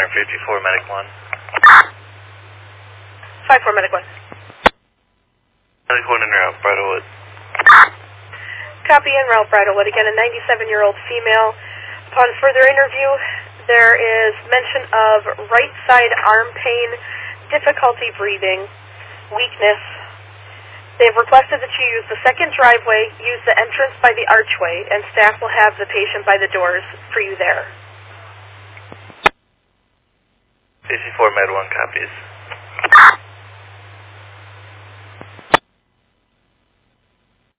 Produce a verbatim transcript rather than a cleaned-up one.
Center fifty-four, Medic one. five four, Medic one. Medic one in route, Bridlewood. Copy en route, Bridlewood. Again, a ninety-seven-year-old female. Upon further interview, there is mention of right side arm pain, difficulty breathing, weakness. They've requested that you use the second driveway, use the entrance by the archway, and staff will have the patient by the doors for you there. fifty-four, Med one, copies.